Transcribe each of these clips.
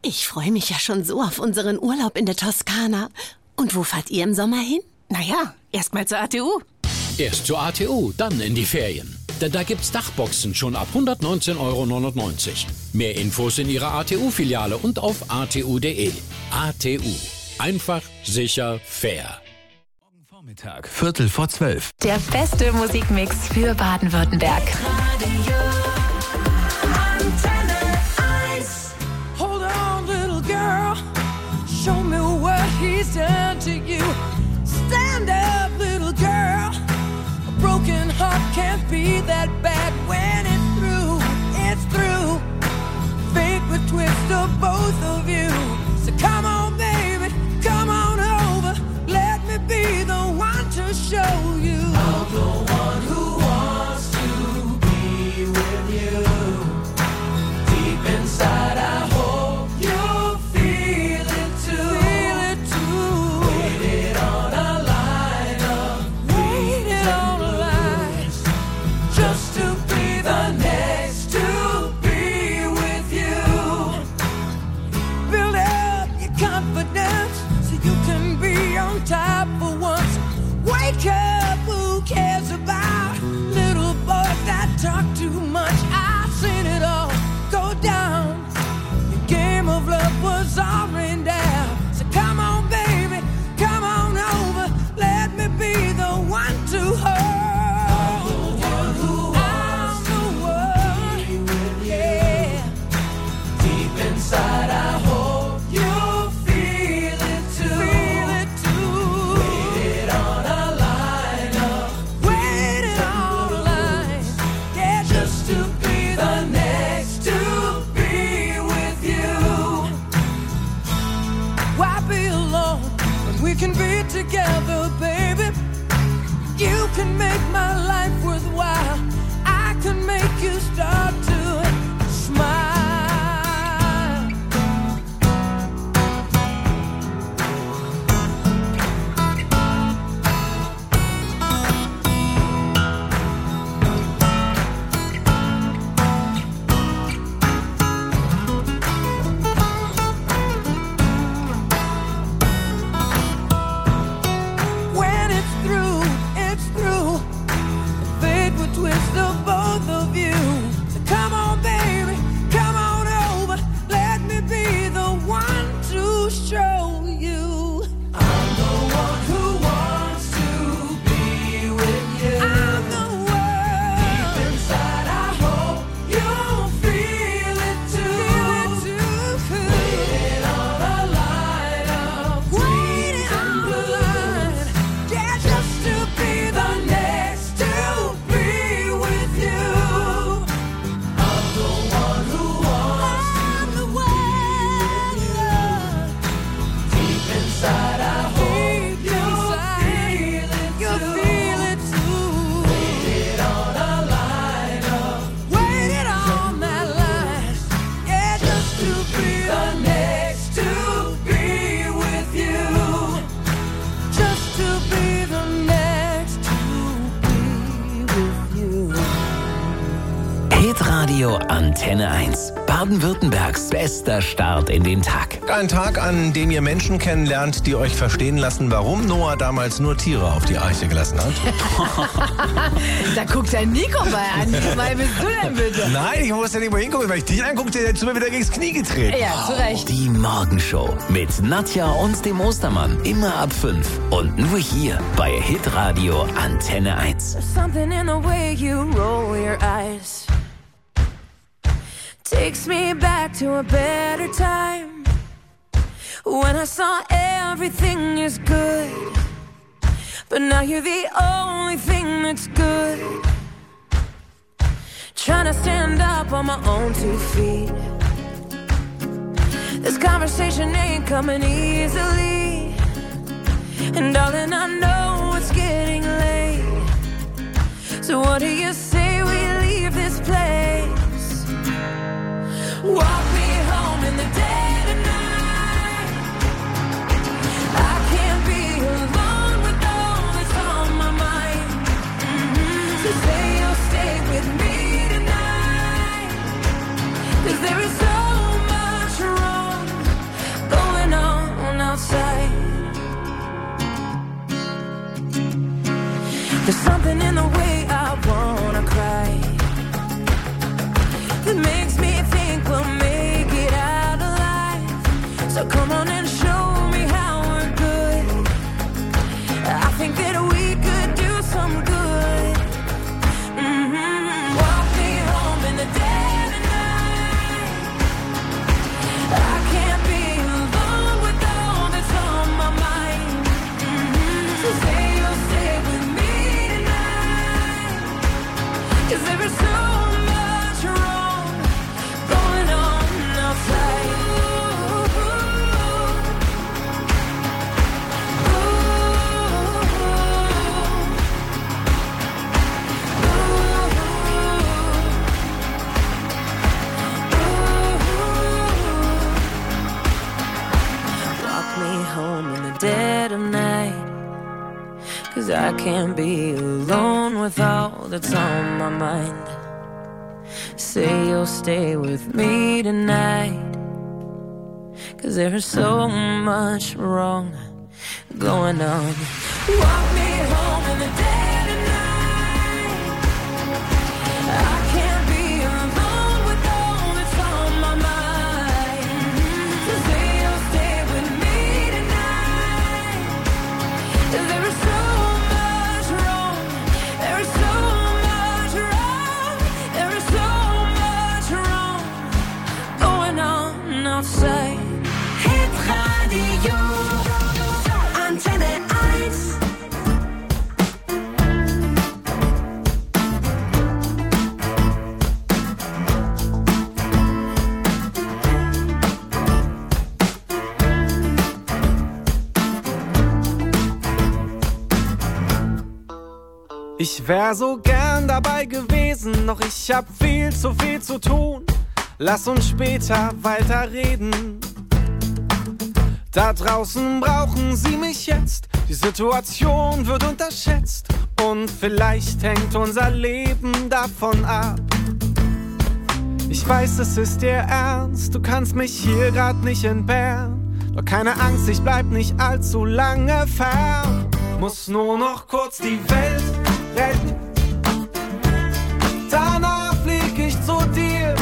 Ich freue mich ja schon so auf unseren Urlaub in der Toskana. Und wo fahrt ihr im Sommer hin? Naja, erstmal zur ATU. Erst zur ATU, dann in die Ferien. Denn da gibt's Dachboxen schon ab 119,99 €. Mehr Infos in Ihrer ATU-Filiale und auf atu.de. ATU. Einfach, sicher, fair. Morgen Vormittag, 11:45. Der beste Musikmix für Baden-Württemberg. Radio Antenne 1. Hold on, little girl. Show me what he's done to you. Stand up, little girl. A broken heart can't be that bad when it's through. It's through. Fate would twist of both of you. So come on, baby, come on over. Let me be the one to show you. I'm the one who wants to be with you. Deep inside, I hope you feel it too. Feel it too. Waited on a line of Waited on a line just to be the next to be with you. Build up your confidence so you can be on top for once. Wake up, who cares about little boys that talk too much? I've seen it all go down. Your game of love was all rained down. So come on, baby, come on over. Let me be the one to hold. One who I'm the one, be with you. yeah. Deep inside, I hope you feel it too. Feel it too. Waited on a line of Waiting on a line, yeah, just to be the next to be with you. why be alone when we can be together, baby? You can make my life worthwhile. I can make you start to smile. When it's through, it's through. Fate would twist of both of you. So come on, baby, come on over. Let me be the one to show you. I'm the one who wants to be with you. I'm the one. Inside, I hope you feel it too. Waiting on a line of Waiting on the line, yeah, just to be the next to be with you. I'm the one who wants I'm the one. deep inside. I hope Deep you inside, feel it you too. feel it too. Waited on a line of Waited on that line, yeah, just to be the next to be with you. just to be the next to be with you. Hitradio Antenne 1. Baden-Württembergs bester Start in den Tag. Ein Tag, an dem ihr Menschen kennenlernt, die euch verstehen lassen, warum Noah damals nur Tiere auf die Arche gelassen hat. Da guckt der Nico mal an. Wie gemein bist du denn bitte? Nein, ich muss ja nicht mal hingucken, weil ich dich anguckte, der hättest du mir wieder gegens Knie getreten. Ja, zu Recht. Die Morgenshow mit Nadja und dem Ostermann. Immer ab 5. Und nur hier bei Hitradio Antenne 1. Something in the way you roll your eyes takes me back to a better time when I saw everything is good, but now you're the only thing that's good. Trying to stand up on my own 2 feet. This conversation ain't coming easily, and darling, I know it's getting late. So what do you say we leave this place? Walk me home in the dead of night. I can't be alone with all that's on my mind. So say you'll stay with me tonight, 'cause there is so much wrong dead of night. 'Cause I can't be alone with all that's on my mind. Say you'll stay with me tonight. 'Cause there's so much wrong going on. Walk me home in the dead of night. I can't be alone with all that's on my mind. So say you'll stay with me tonight. 'Cause there is so much wrong. There is so much wrong. There is so much wrong going on outside. Hitradio Antenne 1. Ich wär so gern dabei gewesen, doch ich hab viel zu tun. Lass uns später weiterreden. Da draußen brauchen sie mich jetzt. Die Situation wird unterschätzt. Und vielleicht hängt unser Leben davon ab. Ich weiß, es ist dir ernst. Du kannst mich hier grad nicht entbehren. Doch keine Angst, ich bleib nicht allzu lange fern. Muss nur noch kurz die Welt retten. Danach flieg ich zu dir.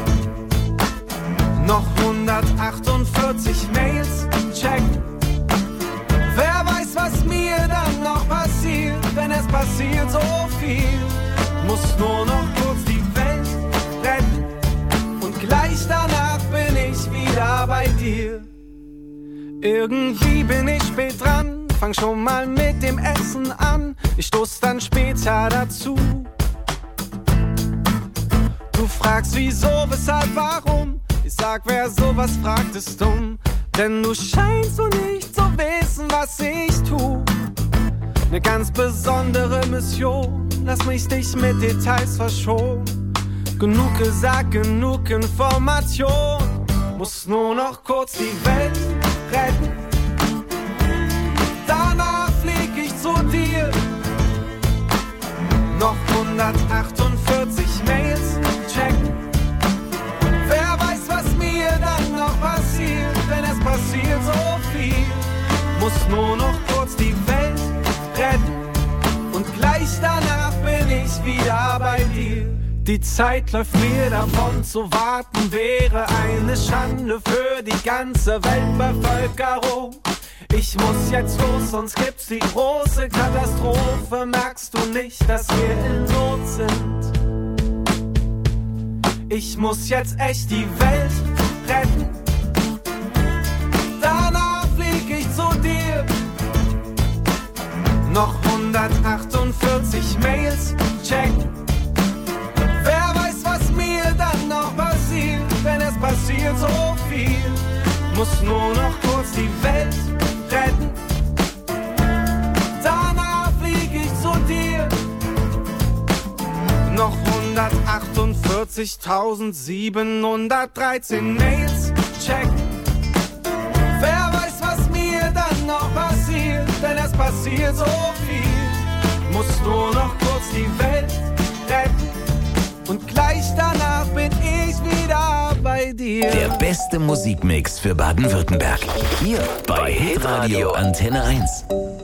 Noch 148 Mails checken. Wer weiß, was mir dann noch passiert, denn es passiert so viel. Muss nur noch kurz die Welt retten. Und gleich danach bin ich wieder bei dir. Irgendwie bin ich spät dran, fang schon mal mit dem Essen an. Ich stoß dann später dazu. Du fragst wieso, weshalb, warum? Ich sag, wer sowas fragt, ist dumm. Denn du scheinst so nicht zu wissen, was ich tu. Ne ganz besondere Mission, lass mich dich mit Details verschonen. Genug gesagt, genug Information. Muss nur noch kurz die Welt retten. Danach flieg ich zu dir. Noch 148 Mails checken. Wer weiß, was mir dann noch passiert, denn es passiert so viel. Muss nur noch kurz die Welt retten. Und gleich danach bin ich wieder bei dir. Die Zeit läuft mir davon, zu warten wäre eine Schande für die ganze Weltbevölkerung. Ich muss jetzt los, sonst gibt's die große Katastrophe. Merkst du nicht, dass wir in Not sind? Ich muss jetzt echt die Welt retten. Danach flieg ich zu dir. Noch 148 Mails checken. Wer weiß, was mir dann noch passiert, denn es passiert so viel. Muss nur noch kurz die Welt retten. Danach flieg ich zu dir. Noch 148.713 Mails checken. Wer weiß, was mir dann noch passiert, denn es passiert so viel. Muss nur noch kurz die Welt retten. Und gleich danach bin ich wieder bei dir. Der beste Musikmix für Baden-Württemberg. Hier bei Hitradio Antenne 1.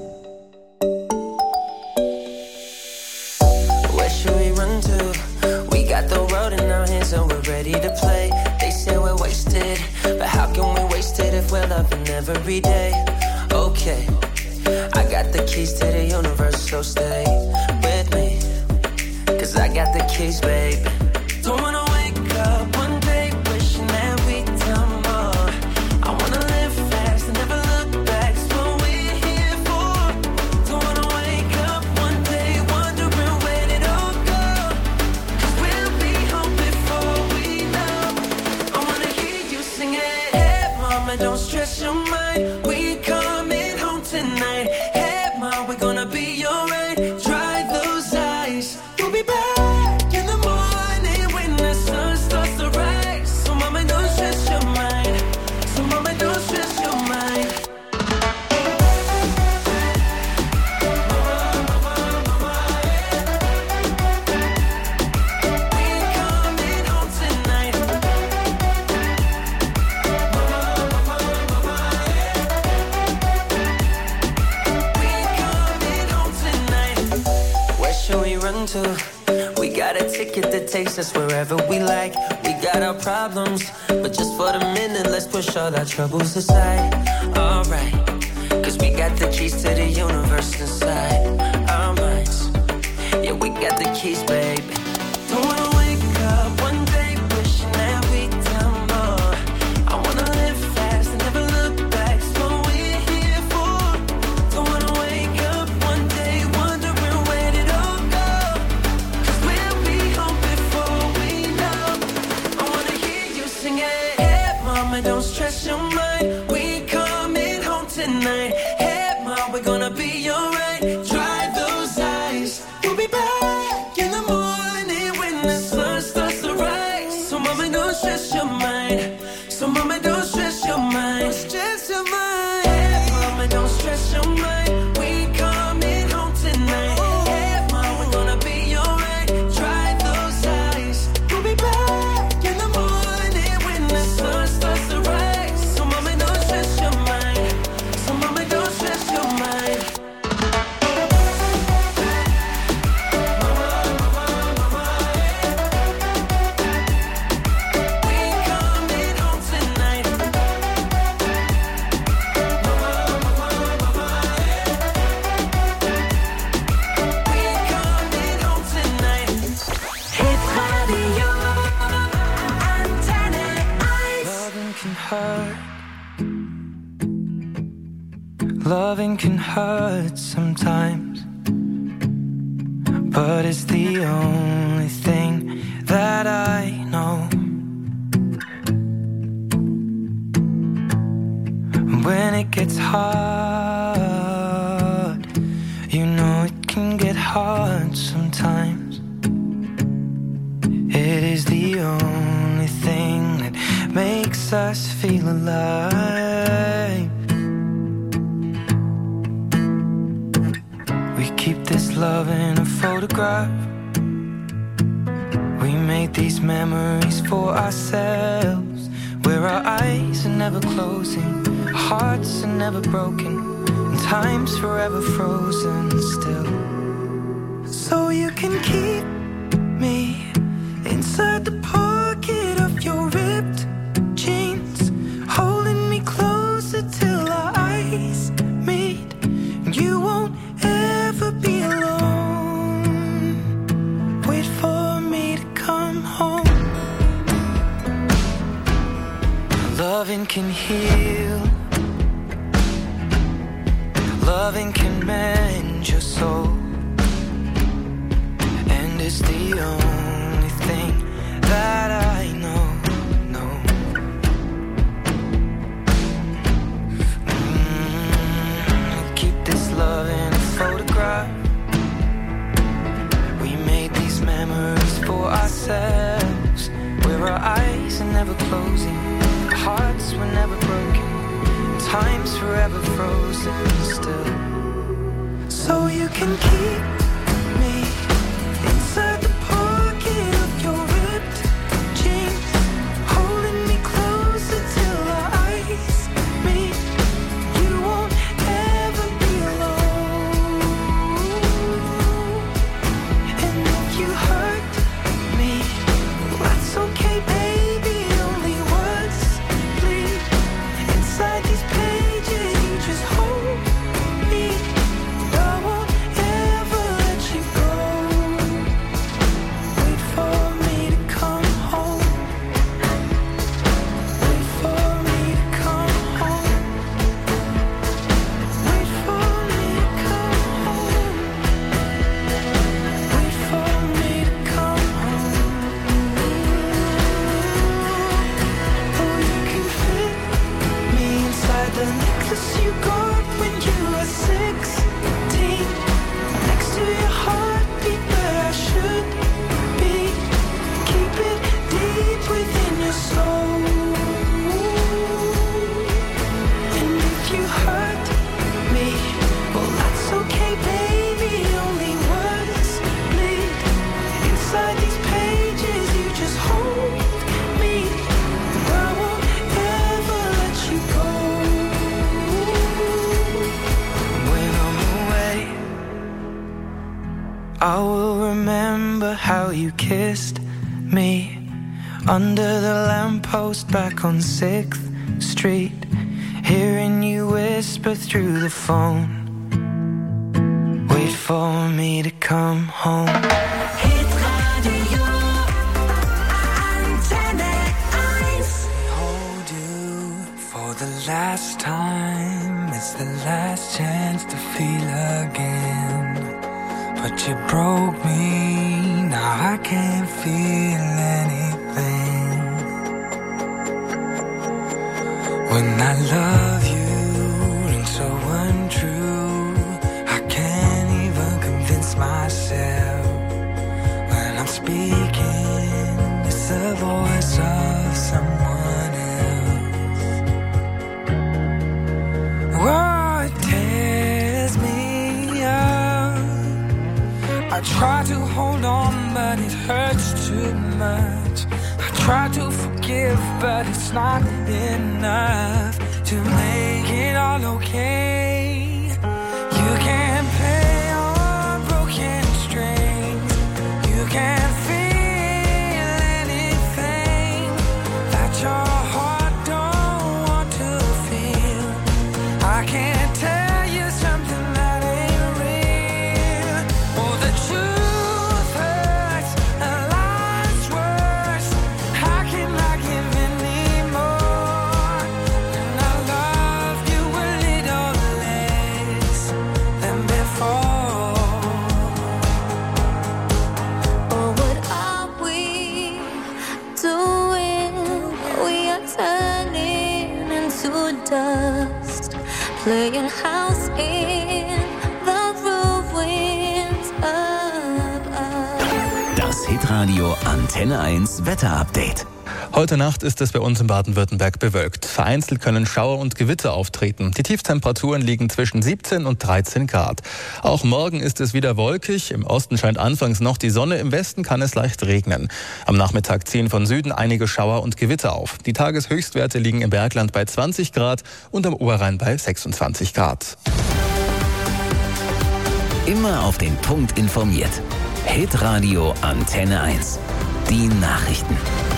Where should we run to? We got the road in our hands and we're ready to play. They say we're wasted, but how can we waste it if we're loving every day? Okay, I got the keys to the universe, so stay with me. 'Cause I got the keys, babe. Don't wanna wake up one day wishing that we'd done more. I wanna live fast and never look back. That's what we're here for. Don't wanna wake up one day wondering where did it all go. 'Cause we'll be home before we know. I wanna hear you sing it. Hey mama, don't stress your mind. We coming home tonight. Hey mama, we're gonna be alright. Dry those eyes. We'll be back in the morning when the sun starts to rise. So mama, don't stress your mind. So mama, don't stress your mind. takes us wherever we like. We got our problems, but just for the minute, let's push all our troubles aside. Alright, cause we got the keys to the universe inside our minds. Yeah, we got the keys, baby. Don't wanna wake up one day wishing that we'd done more. I wanna live fast and never look back. It's what we're here for. Don't wanna wake up one day wondering where did it all go. Cause we'll be home before we know. I wanna hear you sing it. Hey mama, don't stress your mind. We coming home tonight. Hey mama, we're gonna be alright. Dry those eyes. We'll be back in the morning when the sun starts to rise. So mama, don't stress your mind. So mama, don't stress your mind. Stress your mind. Hey mama, don't stress your mind. We coming home tonight. Hey mama, we're gonna be alright. Dry those eyes. We'll be back in the morning when the sun starts to rise. So mama, don't stress your mind. So mama, don't stress your mind. Loving can hurt sometimes, but it's the only thing that I know. When it gets hard, you know it can get hard sometimes. It is the only thing that makes us feel alive. We keep this love in a photograph. We made these memories for ourselves, where our eyes are never closing, hearts are never broken, and time's forever frozen still. So you can keep me inside the pocket of your ripped jeans, holding me closer till our eyes meet. You won't ever be alone. Wait for me to come home. Loving can heal. Loving can mend your soul. And it's the only thing that I know. Keep this love in a photograph. We made these memories for ourselves, where our eyes are never closing, hearts were never broken, time's forever frozen still. So you can keep me inside the pocket of your ripped jeans, holding me closer till our eyes meet. You won't ever be alone. And if you hurt me, well, that's okay, baby. Only words bleed inside these pages. You just hold me. I won't ever let you go. Wait for me to come home. Wait for me to come home. Wait for me to come home. Wait for me to come home. Oh, you can fit me inside the necklace you got when you were 16, next to your heartbeat where I should be. Keep it deep within your soul. And if you hurt me, well, that's okay, baby. Only words bleed inside these pages. You just hold me, and I won't ever let you go. When I'm away, I will remember how you kissed me under the lamppost back on 6th Street, hearing you whisper through the phone, wait for me to come home. Hitradio Antenne 1. Hold you for the last time, it's the last chance to feel again, but you broke me, now I can't feel anything. When I love you and so untrue, I can't even convince myself. When I'm speaking, it's the voice of someone else. Oh, it tears me up. I try to hold on, but it hurts too much. I try to forgive, but it's not enough to make it all okay. You can't play on broken strings. You can't feel anything that your heart don't want to feel. I can't tell you something that ain't real. Oh, the truth hurts, a lie's worse. How can I give anymore when I love you a little less than before? Oh, what are we doing? We are turning into dust, playing house in the ruins of us. Das Hitradio Antenne 1 Wetterupdate. Heute Nacht ist es bei uns in Baden-Württemberg bewölkt. Vereinzelt können Schauer und Gewitter auftreten. Die Tiefstemperaturen liegen zwischen 17 und 13 Grad. Auch morgen ist es wieder wolkig. Im Osten scheint anfangs noch die Sonne, im Westen kann es leicht regnen. Am Nachmittag ziehen von Süden einige Schauer und Gewitter auf. Die Tageshöchstwerte liegen im Bergland bei 20 Grad und am Oberrhein bei 26 Grad. Immer auf den Punkt informiert. Hitradio Antenne 1. Die Nachrichten.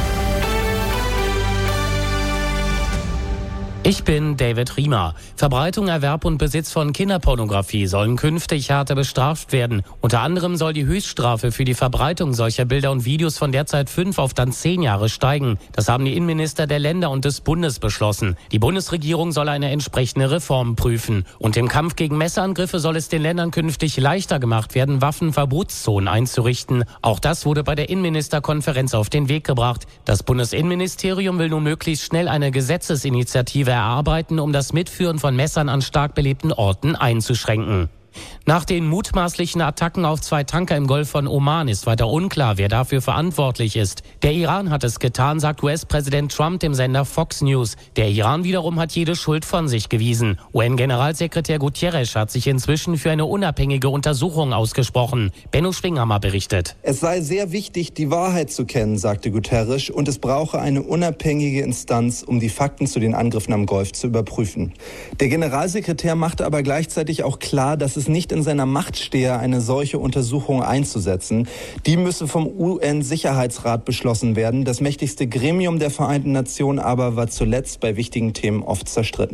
Ich bin David Riemer. Verbreitung, Erwerb und Besitz von Kinderpornografie sollen künftig härter bestraft werden. Unter anderem soll die Höchststrafe für die Verbreitung solcher Bilder und Videos von derzeit 5 auf dann 10 Jahre steigen. Das haben die Innenminister der Länder und des Bundes beschlossen. Die Bundesregierung soll eine entsprechende Reform prüfen. Und im Kampf gegen Messerangriffe soll es den Ländern künftig leichter gemacht werden, Waffenverbotszonen einzurichten. Auch das wurde bei der Innenministerkonferenz auf den Weg gebracht. Das Bundesinnenministerium will nun möglichst schnell eine Gesetzesinitiative erarbeiten, um das Mitführen von Messern an stark belebten Orten einzuschränken. Nach den mutmaßlichen Attacken auf 2 Tanker im Golf von Oman ist weiter unklar, wer dafür verantwortlich ist. Der Iran hat es getan, sagt US-Präsident Trump dem Sender Fox News. Der Iran wiederum hat jede Schuld von sich gewiesen. UN-Generalsekretär Guterres hat sich inzwischen für eine unabhängige Untersuchung ausgesprochen. Benno Schwinghammer berichtet. Es sei sehr wichtig, die Wahrheit zu kennen, sagte Guterres, und es brauche eine unabhängige Instanz, um die Fakten zu den Angriffen am Golf zu überprüfen. Der Generalsekretär machte aber gleichzeitig auch klar, dass es nicht in seiner Macht stehe, eine solche Untersuchung einzusetzen. Die müsse vom UN-Sicherheitsrat beschlossen werden. Das mächtigste Gremium der Vereinten Nationen aber war zuletzt bei wichtigen Themen oft zerstritten.